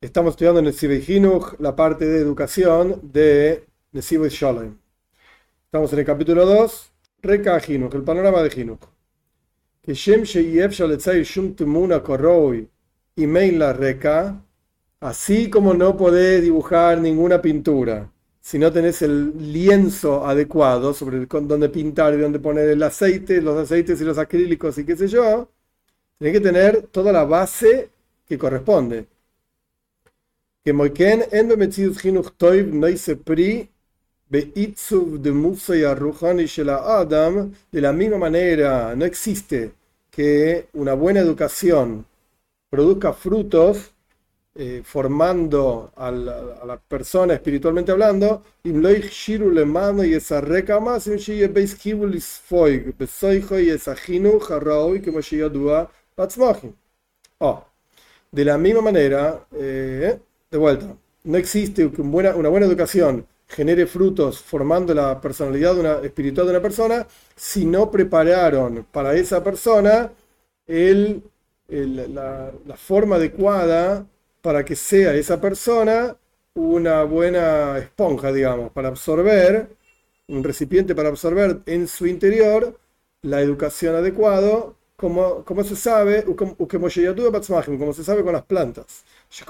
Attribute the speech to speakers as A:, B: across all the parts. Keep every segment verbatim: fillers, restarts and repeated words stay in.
A: Estamos estudiando en Nesivei Hinuch la parte de educación de Nesivei Shalom. Estamos en el capítulo dos, Reka Hinuch, el panorama de Hinuch. Que Shem Sheyev Shaletzai Shum Tumuna Koroi y Meila Reka, así como no podés dibujar ninguna pintura si no tenés el lienzo adecuado sobre el, donde pintar y donde poner el aceite, los aceites y los acrílicos y qué sé yo, tenés que tener toda la base que corresponde. Que Moiken en Bemetzius Hinuch Toiv Noise Pri Beitzuv de Musa y Arruhani Shela Adam, de la misma manera no existe que una buena educación produzca frutos eh, formando a la, a la persona espiritualmente hablando. Imloich Shiru Lemano y esa recama Simshie Beis Kibulis Foig Besoijo y esa Hinuch Harraoi que Moshiyadua Batzmachim. Oh, de la misma manera, eh, de vuelta, no existe que una buena, una buena educación genere frutos formando la personalidad de una, espiritual de una persona si no prepararon para esa persona el, el, la, la forma adecuada para que sea esa persona una buena esponja, digamos, para absorber, un recipiente para absorber en su interior la educación adecuada, como, como se sabe, como, como se sabe con las plantas.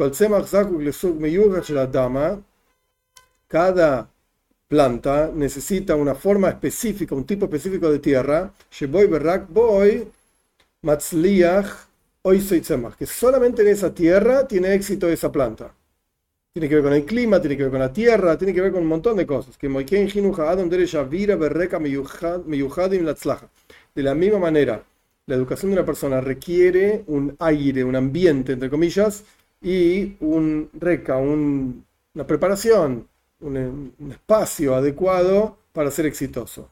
A: Cada planta necesita una forma específica, un tipo específico de tierra, que solamente en esa tierra tiene éxito esa planta. Tiene que ver con el clima, tiene que ver con la tierra, tiene que ver con un montón de cosas. De la misma manera, la educación de una persona requiere un aire, un ambiente, entre comillas, y un reca, un, una preparación, un, un espacio adecuado para ser exitoso.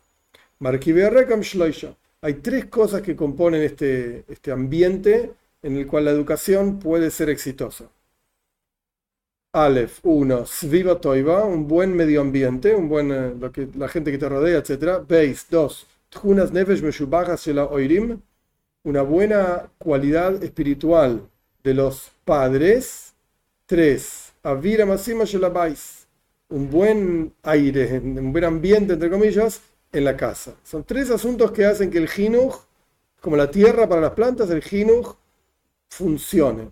A: Hay tres cosas que componen este, este ambiente en el cual la educación puede ser exitosa. Aleph, uno, Sviva Toiva, un buen medio ambiente, un buen, lo que, la gente que te rodea, etcétera. Beis, dos, Tchunas Nefesh Meshubajas Shela Oirim, una buena cualidad espiritual de los padres. Tres, Avira Masima Shelabais, un buen aire, un buen ambiente, entre comillas, en la casa. Son tres asuntos que hacen que el Hinuch, como la tierra para las plantas, el Hinuch funcione.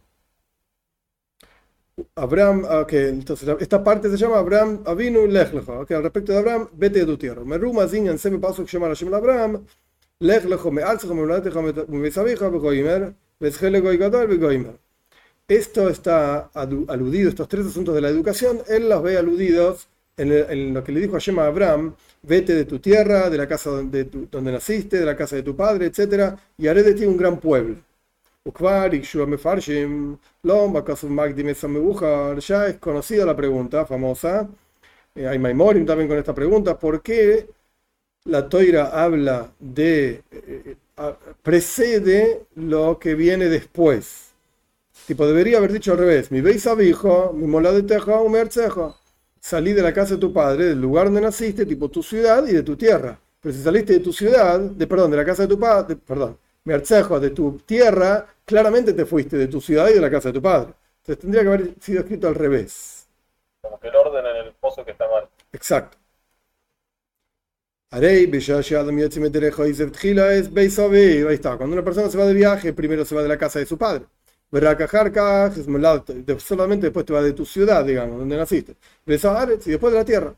A: Abraham, okay, entonces esta parte se llama Abraham Avinu Lech Lecha. Okay, al respecto de Abraham, vete de tu tierra. Meruma Zinyan Sebe Pasuk Shemar Hashem Abraham, Lech Lecha Me'alzecha Me'ulatecha Me'besavicha Begoimer, Bezchele Goi Gadol Begoimer. Esto está aludido, estos tres asuntos de la educación, él los ve aludidos en, el, en lo que le dijo Hashem a Abraham: vete de tu tierra, de la casa donde, tu, donde naciste, de la casa de tu padre, etcétera, y haré de ti un gran pueblo. Ya es conocida la pregunta famosa, eh, hay Maimorim también con esta pregunta: ¿por qué la Toira habla de, eh, precede lo que viene después? Tipo, debería haber dicho al revés: mi beis abijo, mi mola de teja, un mercejo. Salí de la casa de tu padre, del lugar donde naciste, tipo tu ciudad y de tu tierra. Pero si saliste de tu ciudad, de perdón, de la casa de tu padre, perdón, mercejo, de tu tierra, claramente te fuiste de tu ciudad y de la casa de tu padre. Entonces tendría que haber sido escrito al revés.
B: Como que el orden en el pozo que está mal.
A: Exacto. Ahí está, cuando una persona se va de viaje, primero se va de la casa de su padre. Solamente después te va de tu ciudad, digamos, donde naciste. Y después de la tierra.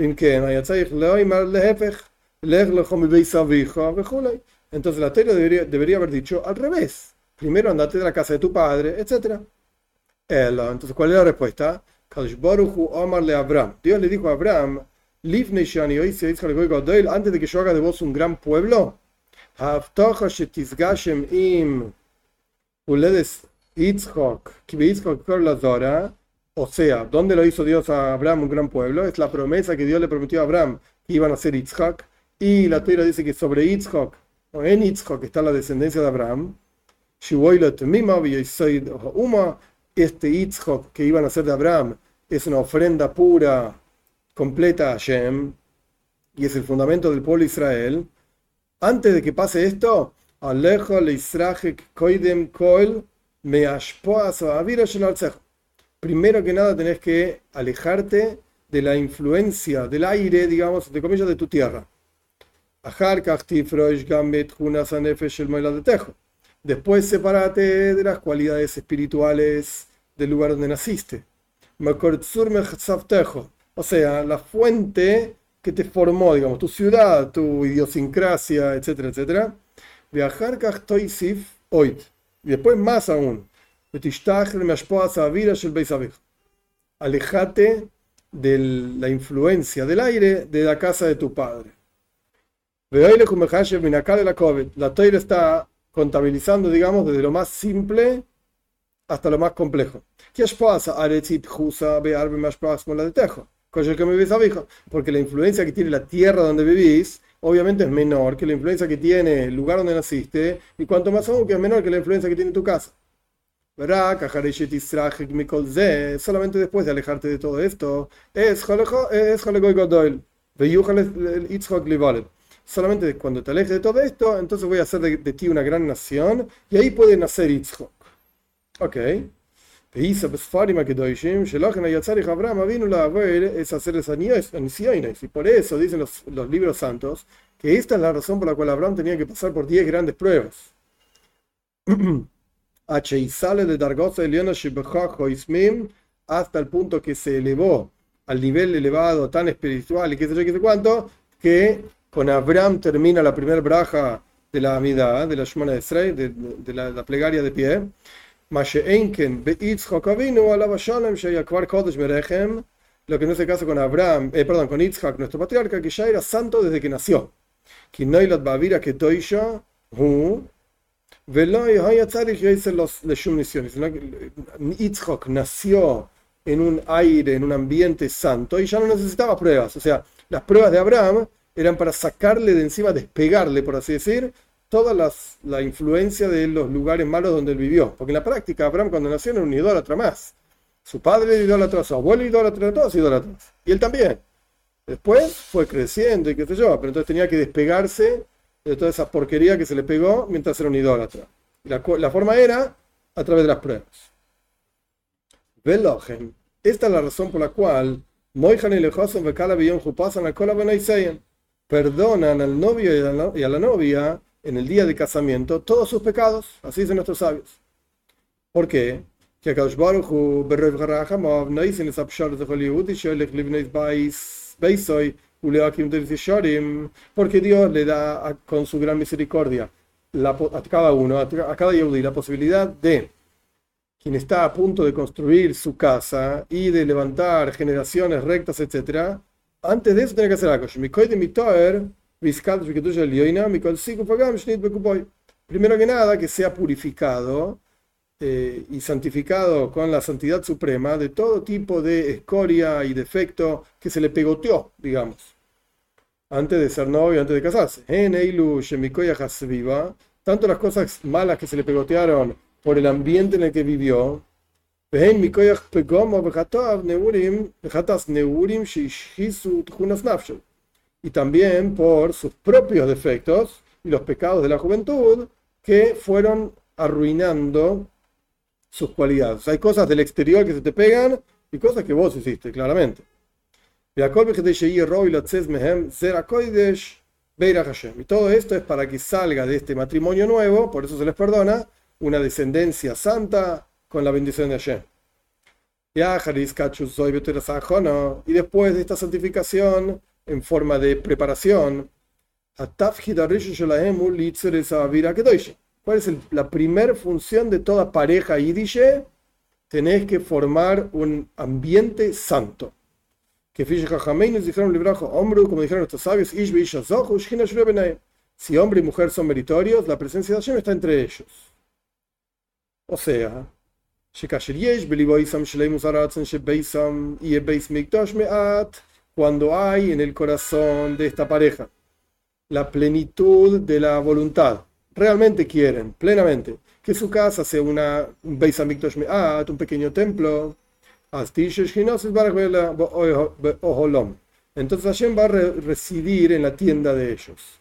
A: Entonces la Torá debería, debería haber dicho al revés: primero andate de la casa de tu padre, etcétera. Entonces, ¿cuál es la respuesta? Dios le dijo a Abraham: antes de que yo haga de vos un gran pueblo, o sea, ¿dónde lo hizo Dios a Abraham un gran pueblo? Es la promesa que Dios le prometió a Abraham, que iban a ser Yitzhak, y la Torá dice que sobre Yitzhak, o en Yitzhak, está la descendencia de Abraham. Este Yitzhak que iban a ser de Abraham es una ofrenda pura, completa a Hashem, y es el fundamento del pueblo de Israel. Antes de que pase esto, Alejo le Israjek Koidem Koil me ashpoas avira shel alzejo. primero que nada tenés que alejarte de la influencia del aire, digamos, entre comillas, de tu tierra. Después sepárate de las cualidades espirituales del lugar donde naciste. O sea, la fuente que te formó, digamos, tu ciudad, tu idiosincrasia, etcétera, etcétera. Viajar hoy. Y después más aún. Alejate de la influencia del aire de la casa de tu padre. La Torah está contabilizando, digamos, desde lo más simple hasta lo más complejo. Porque la influencia que tiene la tierra donde vivís, obviamente es menor que la influencia que tiene el lugar donde naciste, y cuanto más aún que es menor que la influencia que tiene tu casa. Solamente después de alejarte de todo esto, es solamente cuando te alejes de todo esto, entonces voy a hacer de, de ti una gran nación, y ahí puede nacer Yitzhak. Ok. Y por eso dicen los, los libros santos que esta es la razón por la cual Abraham tenía que pasar por diez grandes pruebas. Hasta el punto que se elevó al nivel elevado tan espiritual y qué sé yo, qué sé cuánto, que con Abraham termina la primera braja de la Amidá, de la Shemona Esrei, de, de, de la, la plegaria de pie. Lo que no se casa con Abraham, eh, perdón, con Yitzhak, nuestro patriarca, que ya era santo desde que nació. Sino Yitzhak nació en un aire, en un ambiente santo, y ya no necesitaba pruebas. O sea, las pruebas de Abraham eran para sacarle de encima, despegarle, por así decir, toda las, la influencia de los lugares malos donde él vivió. Porque en la práctica, Abraham cuando nació era un idólatra más. Su padre era idólatra, su abuelo era idólatra, todos idólatras. Y él también. Después fue creciendo y qué sé yo, pero entonces tenía que despegarse de toda esa porquería que se le pegó mientras era un idólatra. Y la, la forma era a través de las pruebas. Velogen. Esta es la razón por la cual perdonan al novio y a, la, y a la novia en el día de casamiento todos sus pecados, así dicen nuestros sabios. ¿Por qué? Porque Dios le da a, con su gran misericordia la, a cada uno, a cada yehudí, la posibilidad de quien está a punto de construir su casa y de levantar generaciones rectas, etcétera. Antes de eso tiene que hacer algo. Primero que nada, que sea purificado eh, y santificado con la santidad suprema de todo tipo de escoria y defecto que se le pegoteó, digamos, antes de ser novio, antes de casarse. Tanto las cosas malas que se le pegotearon por el ambiente en el que vivió, y también por sus propios defectos y los pecados de la juventud que fueron arruinando sus cualidades. Hay cosas del exterior que se te pegan y cosas que vos hiciste, claramente. Y todo esto es para que salga de este matrimonio nuevo, por eso se les perdona, una descendencia santa con la bendición de Hashem. Y después de esta santificación, en forma de preparación, ¿cuál es el, la primera función de toda pareja yidishe? Tenés que formar un ambiente santo. Que como dijeron nuestros sabios, si hombre y mujer son meritorios, la presencia de Hashem está entre ellos. O sea, cuando hay en el corazón de esta pareja la plenitud de la voluntad, realmente quieren, plenamente, que su casa sea una, un Beis Hamikdash Me'at, un pequeño templo, entonces Hashem va a re residir en la tienda de ellos.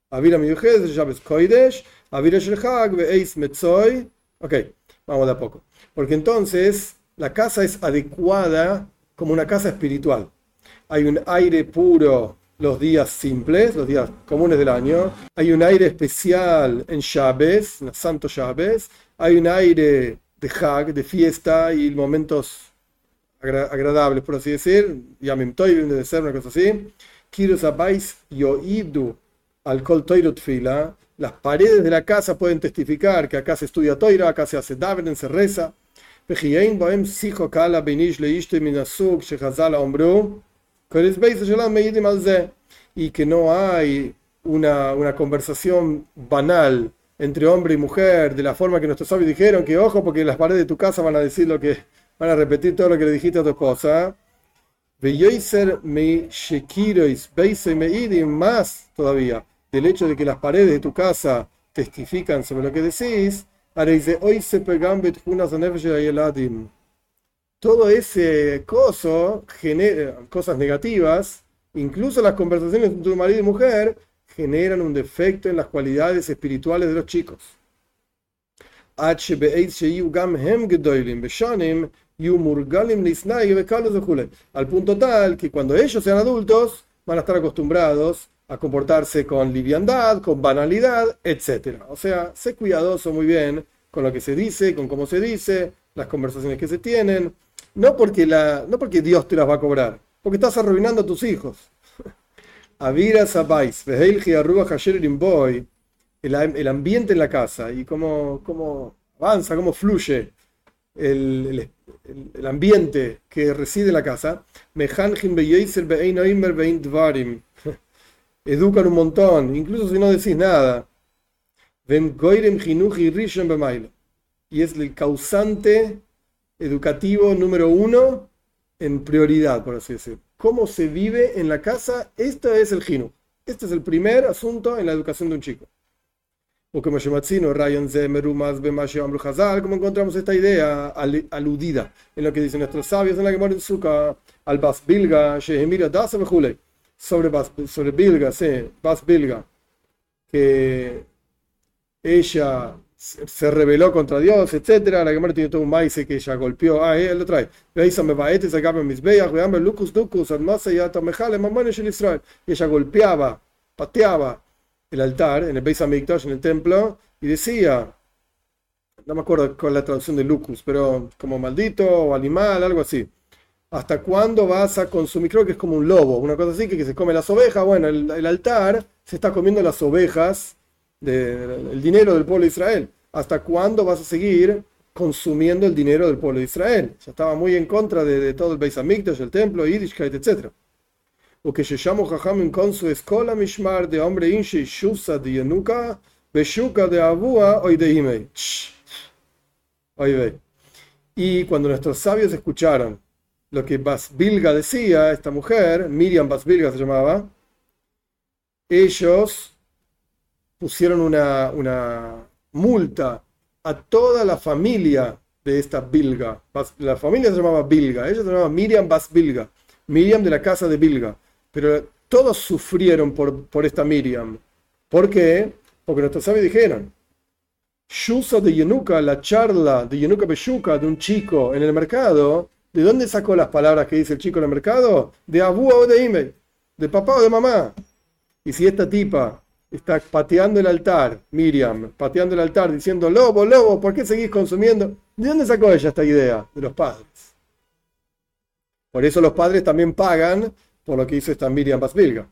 A: Avira Miyuchez, Shabbos Koidesh, Avira Shel Hag, Ve'eis Metzoy. Ok, vamos de a poco. Porque entonces la casa es adecuada como una casa espiritual. Hay un aire puro los días simples, los días comunes del año. Hay un aire especial en Shabbos, en Santo Shabbos. Hay un aire de Hag, de fiesta y momentos agra- agradables, por así decir. Yamim Toivim debe ser una cosa así. Kiros Abais Yoidu al Kol Toirot Fila. Las paredes de la casa pueden testificar que acá se estudia Toira, acá se hace Davren, se reza. Y que no hay una, una conversación banal entre hombre y mujer, de la forma que nuestros sabios dijeron, que ojo, porque las paredes de tu casa van a decir lo que, van a repetir todo lo que le dijiste a tu esposa. Más todavía, del hecho de que las paredes de tu casa testifican sobre lo que decís, todo ese coso genera cosas negativas, incluso las conversaciones entre tu marido y mujer generan un defecto en las cualidades espirituales de los chicos. Al punto tal que cuando ellos sean adultos van a estar acostumbrados a comportarse con liviandad, con banalidad, etcétera. O sea, sé cuidadoso muy bien con lo que se dice, con cómo se dice, las conversaciones que se tienen, no porque, la, no porque Dios te las va a cobrar, porque estás arruinando a tus hijos. Avira Sabais, Vehelgi Arruba Hasherim Boy, el ambiente en la casa y cómo, cómo avanza, cómo fluye el, el, el ambiente que reside en la casa. Mehanjim Beyoiser Bein Oimer Bein Dvarim. Educan un montón, incluso si no decís nada. Y es el causante educativo número uno en prioridad, por así decirlo. ¿Cómo se vive en la casa? Este es el Jinuj. Este es el primer asunto en la educación de un chico. O como encontramos esta idea aludida en lo que dicen nuestros sabios en la Gemara en Sukkah, al Bas Bilga, Shehemira Dasa Bejulei. Sobre, Bas, sobre Bilga, sí, Bas Bilga, que ella se rebeló contra Dios, etcétera. La Gemara tiene todo un maíz que ella golpeó. Ah, él lo trae. Y ella golpeaba, pateaba el altar en el Beis Hamikdash, en el templo, y decía, no me acuerdo cuál es la traducción de Lucus, pero como maldito o animal, algo así. ¿Hasta cuándo vas a consumir? Creo que es como un lobo, una cosa así, que, que se come las ovejas. Bueno, el, el altar se está comiendo las ovejas, de, de, el dinero del pueblo de Israel. ¿Hasta cuándo vas a seguir consumiendo el dinero del pueblo de Israel? Ya estaba muy en contra de, de todo el Beis Hamikdash, el templo, Yiddishkeit, etcétera. O que se llamó Jajam con su escola mishmar de hombre inche shusa de Yenuka, beshuka de Abua hoy de Imei. Hoy ve. Y cuando nuestros sabios escucharon lo que Bas Bilga decía, esta mujer, Miriam Bas Bilga se llamaba, ellos pusieron una, una multa a toda la familia de esta Bilga. La familia se llamaba Bilga, ella se llamaba Miriam Bas Bilga, Miriam de la casa de Bilga. Pero todos sufrieron por, por esta Miriam. ¿Por qué? Porque nuestros sabios dijeron, Shusa de Yenuka, la charla de Yenuka Beshuka de un chico en el mercado, ¿de dónde sacó las palabras que dice el chico en el mercado? De Abúa o de Ime, de papá o de mamá. Y si esta tipa está pateando el altar, Miriam, pateando el altar, diciendo, lobo, lobo, ¿por qué seguís consumiendo? ¿De dónde sacó ella esta idea? De los padres. Por eso los padres también pagan por lo que hizo esta Miriam Bas Bilga.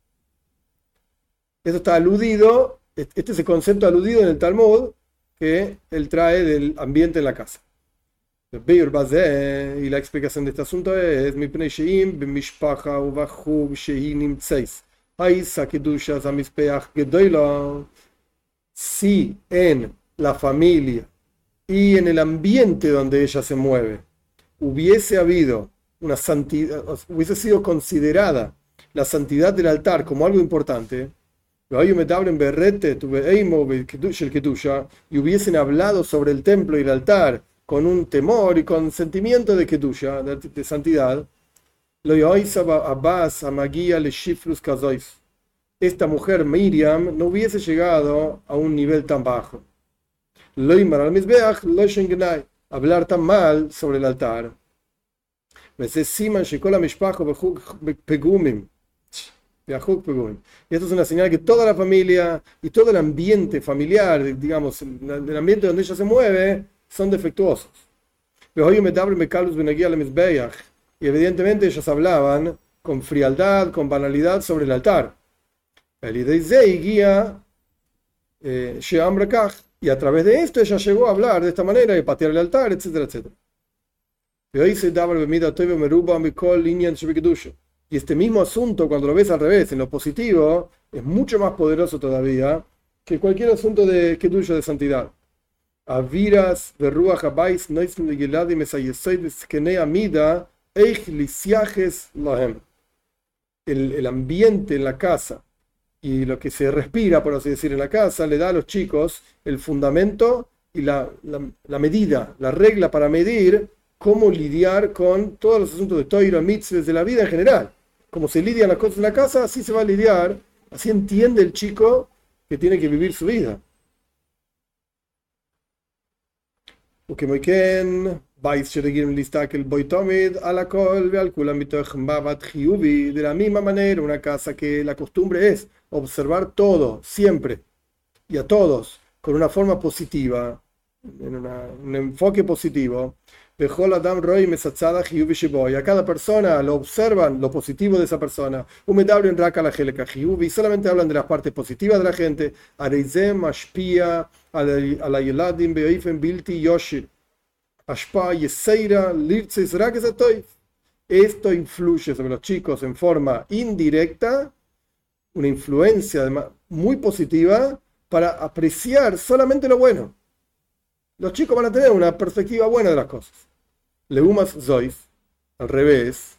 A: Eso está aludido, este es el concepto aludido en el Talmud que él trae del ambiente en la casa. Y la explicación de este asunto es si en la familia y en el ambiente donde ella se mueve hubiese habido una santidad, hubiese sido considerada la santidad del altar como algo importante, y hubiesen hablado sobre el templo y el altar con un temor y con sentimiento de kedusha, de, de santidad, esta mujer Miriam no hubiese llegado a un nivel tan bajo. Loimar al Mizbeach, lo shengenai, hablar tan mal sobre el altar. Y esto es una señal que toda la familia y todo el ambiente familiar, digamos, el ambiente donde ella se mueve, son defectuosos. Y evidentemente ellos hablaban con frialdad, con banalidad sobre el altar. Y a través de esto ella llegó a hablar de esta manera y patear el altar, etcétera, etcétera. Y este mismo asunto, cuando lo ves al revés, en lo positivo, es mucho más poderoso todavía que cualquier asunto de kedusha, de santidad. Aviras de ruach habais noisim de geladim esayesoid skenei amida eich lisiajes lohem. El el ambiente en la casa y lo que se respira, por así decir, en la casa, le da a los chicos el fundamento y la, la, la medida, la regla para medir cómo lidiar con todos los asuntos de Torah, mitzvahs, de la vida en general. Como se lidian las cosas en la casa, así se va a lidiar, así entiende el chico que tiene que vivir su vida. De la misma manera, una casa que la costumbre es observar todo, siempre, y a todos, con una forma positiva, en una, un enfoque positivo. Y a cada persona lo observan lo positivo de esa persona. Y solamente hablan de las partes positivas de la gente. Esto influye sobre los chicos en forma indirecta, una influencia muy positiva para apreciar solamente lo bueno. Los chicos van a tener una perspectiva buena de las cosas. Leumas Zois, al revés,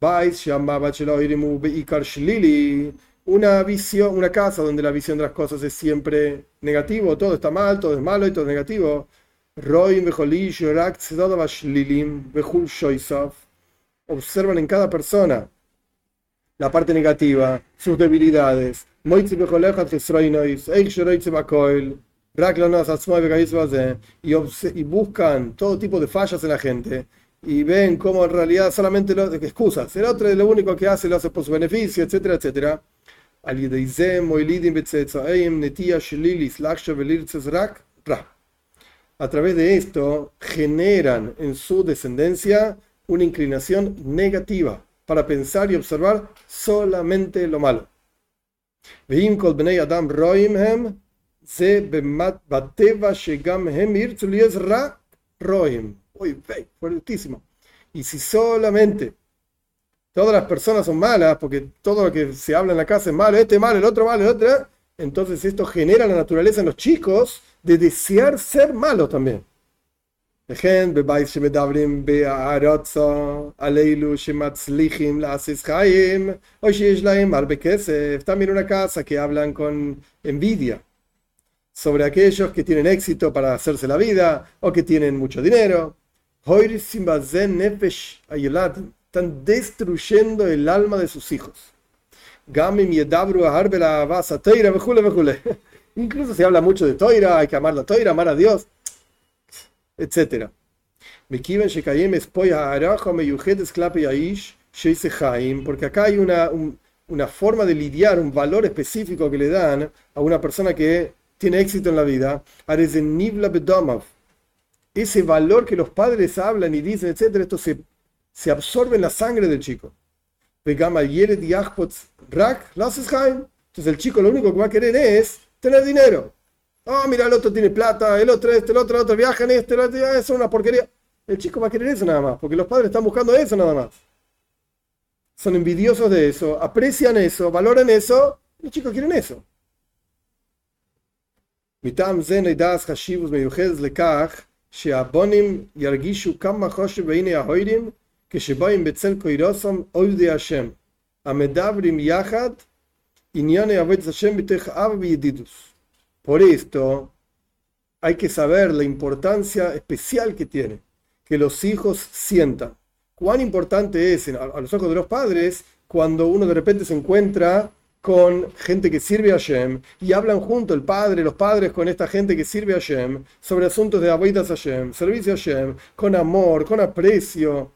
A: una visión, una casa donde la visión de las cosas es siempre negativo, todo está mal, todo es malo y todo es negativo. Observan en cada persona la parte negativa, sus debilidades. Y buscan todo tipo de fallas en la gente y ven cómo en realidad solamente lo, excusas, el otro es lo único que hace, lo hace por su beneficio, etcétera, etcétera. A través de esto generan en su descendencia una inclinación negativa para pensar y observar solamente lo malo. Fuertísimo. Y si solamente todas las personas son malas, porque todo lo que se habla en la casa es malo, este es malo, el otro malo, el otro, entonces esto genera la naturaleza en los chicos de desear ser malos también. También una casa que hablan con envidia sobre aquellos que tienen éxito para hacerse la vida o que tienen mucho dinero. Están destruyendo el alma de sus hijos. Incluso se habla mucho de Toira, hay que amar la Toira, amar a Dios, etcétera. Porque acá hay una, un, una forma de lidiar, un valor específico que le dan a una persona que tiene éxito en la vida. Ese valor que los padres hablan y dicen, etcétera, esto se, se absorbe en la sangre del chico. Entonces el chico lo único que va a querer es tener dinero. Oh, mira, el otro tiene plata, el otro este, el otro, el otro viaja en este, el otro, eso es una porquería. El chico va a querer eso nada más, porque los padres están buscando eso nada más. Son envidiosos de eso, aprecian eso, valoran eso, y los chicos quieren eso. Por esto hay que saber la importancia especial que tiene que los hijos sientan. Cuán importante es a los ojos de los padres cuando uno de repente se encuentra con gente que sirve a Hashem y hablan junto, el padre, los padres con esta gente que sirve a Hashem, sobre asuntos de Avodas Hashem, servicio a Hashem, con amor, con aprecio.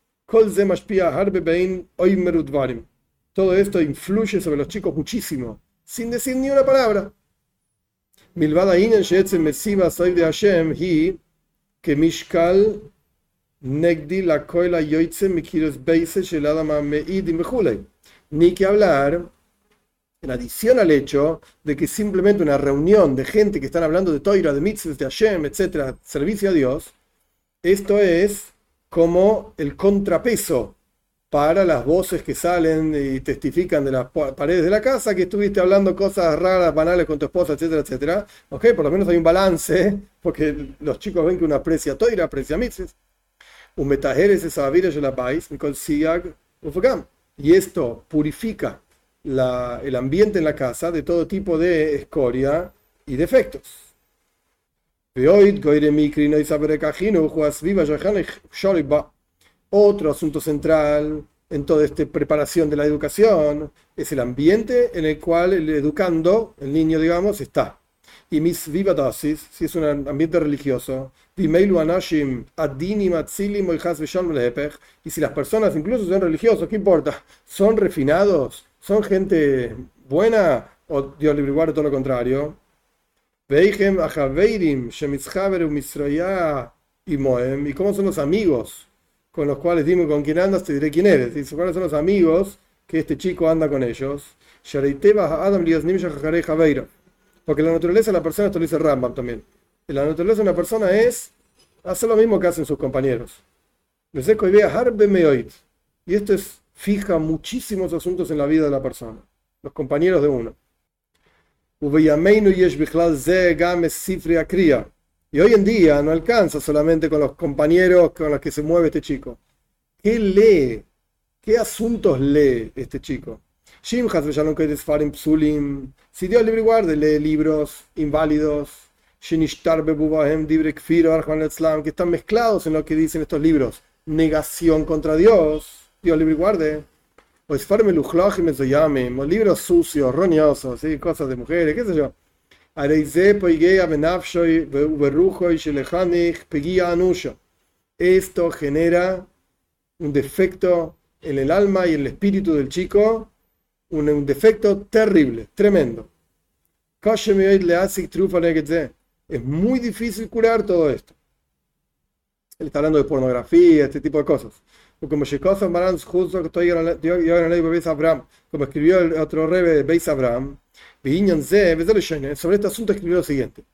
A: Todo esto influye sobre los chicos muchísimo, sin decir ni una palabra. Milvada inen sheetzem mesiva soy de Hashem hi que mishkal negdi la koila yoitze mikiros beise sheladama meidim bejulei. Ni que hablar, en adición al hecho de que simplemente una reunión de gente que están hablando de Toira, de mitzvot, de Hashem, etcétera, servicio a Dios, esto es como el contrapeso para las voces que salen y testifican de las paredes de la casa que estuviste hablando cosas raras, banales con tu esposa, etcétera, etcétera. Ok, por lo menos hay un balance, porque los chicos ven que uno aprecia Toira, aprecia mitzvot. Un metajeres es avira de la país, y esto purifica la, el ambiente en la casa de todo tipo de escoria y defectos. Otro asunto central en toda esta preparación de la educación es el ambiente en el cual el educando, el niño, digamos, está. Y mis vivadasis, si es un ambiente religioso, y si las personas incluso son religiosos, ¿qué importa? ¿Son refinados? ¿Son gente buena? ¿O Dios libre guarde todo lo contrario? ¿Y cómo son los amigos con los cuales dime con quién andas? Te diré quién eres. Dice, ¿cuáles son los amigos que este chico anda con ellos? Porque la naturaleza de la persona, esto lo dice Rambam también, la naturaleza de una persona es hacer lo mismo que hacen sus compañeros. Y esto es, fija muchísimos asuntos en la vida de la persona, los compañeros de uno. Y hoy en día no alcanza solamente con los compañeros con los que se mueve este chico. ¿Qué lee? ¿Qué asuntos lee este chico? Si Dios libre y guarde, lee libros inválidos, que están mezclados en lo que dicen estos libros. Negación contra Dios, Dios libre y guarde. O libros sucios, roñosos, ¿sí? Cosas de mujeres, qué sé yo. Esto genera un defecto en el alma y en el espíritu del chico, un, un defecto terrible, tremendo. Es muy difícil curar todo esto. Él está hablando de pornografía, este tipo de cosas. Como escribió el otro rebe de Beis Abraham, sobre este asunto escribió lo siguiente: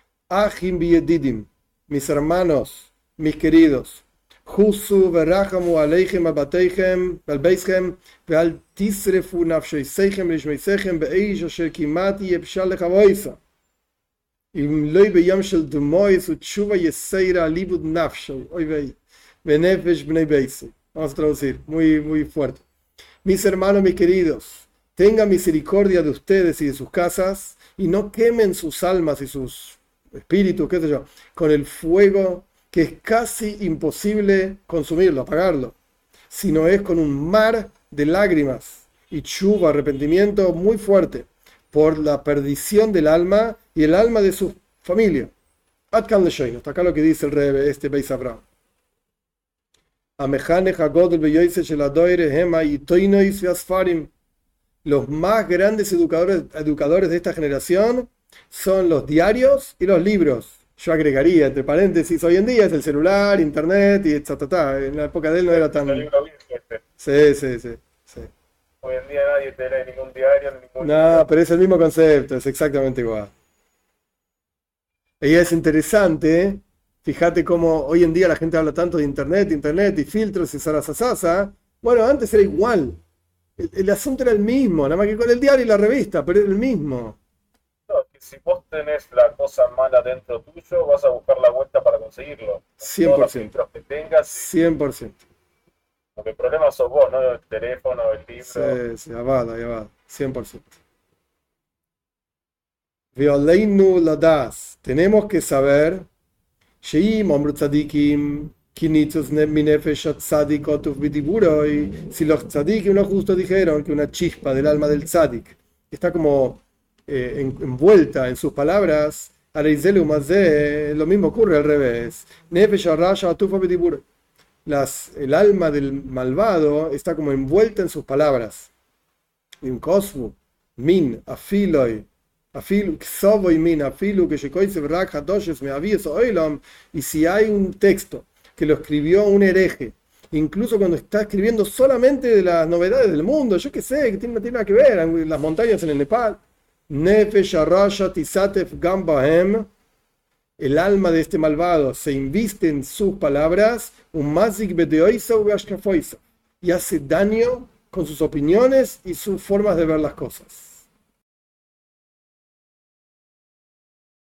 A: mis hermanos, mis queridos, Husu verachamu aleichem abateichem albeishem veal tisrefu nafshoisechem lishmeisechem beeish asher kimat yebshal lechavoisa im loy beyam shel demois utshuva yeseira libud nafshoy oy vei benefesh bnei beise. Vamos a traducir, muy, muy fuerte. Mis hermanos, mis queridos, tengan misericordia de ustedes y de sus casas y no quemen sus almas y sus espíritus, qué sé yo, con el fuego que es casi imposible consumirlo, apagarlo, sino es con un mar de lágrimas y chuva, arrepentimiento muy fuerte por la perdición del alma y el alma de su familia. Atkan leshein, hasta acá lo que dice el Rebbe, este Beis Abraham. Los más grandes educadores, educadores de esta generación son los diarios y los libros. Yo agregaría, entre paréntesis, hoy en día es el celular, internet y etcétera. En la época de él no era tan... Sí, sí, sí, sí.
B: Hoy en día nadie te lee ningún diario, ningún...
A: No, pero es el mismo concepto, es exactamente igual. Y es interesante, fíjate cómo hoy en día la gente habla tanto de internet, internet y filtros y sarasasasa. Bueno, antes era igual. El, el asunto era el mismo, nada más que con el diario y la revista, pero era el mismo.
B: Si vos tenés la cosa mala dentro tuyo, vas a buscar la vuelta para conseguirlo.
A: cien por ciento.
B: Todos los filtros que tengas.
A: cien por ciento.
B: Porque el problema sos vos, no el teléfono, el libro.
A: Sí, sí, abada, abada. cien por ciento. Violeinu ladas. Tenemos que saber. Sheim omru tzadikim. Kinitzos minefesh tzadik otuf bidiburoi. Si los tzadikim, los justos, dijeron que una chispa del alma del tzadik está como eh, en, envuelta en sus palabras. Areizelu Mazé, lo mismo ocurre al revés. Nefesh Rasha Atufa Bedibur. Las, el alma del malvado está como envuelta en sus palabras. In Kosvu, Min, Afiloi, Afilu, Ksovoy Min, Afilu, que Shekoisev Rak Hadoshes me avies Oilam. Y si hay un texto que lo escribió un hereje, incluso cuando está escribiendo solamente de las novedades del mundo, yo qué sé, que tiene, no tiene nada que ver, las montañas en el Nepal, Nefesh Rasha Tisatef Gambahem. El alma de este malvado se inviste en sus palabras, un mazik bedeoisa u ashkafoisa, y hace daño con sus opiniones y sus formas de ver las cosas.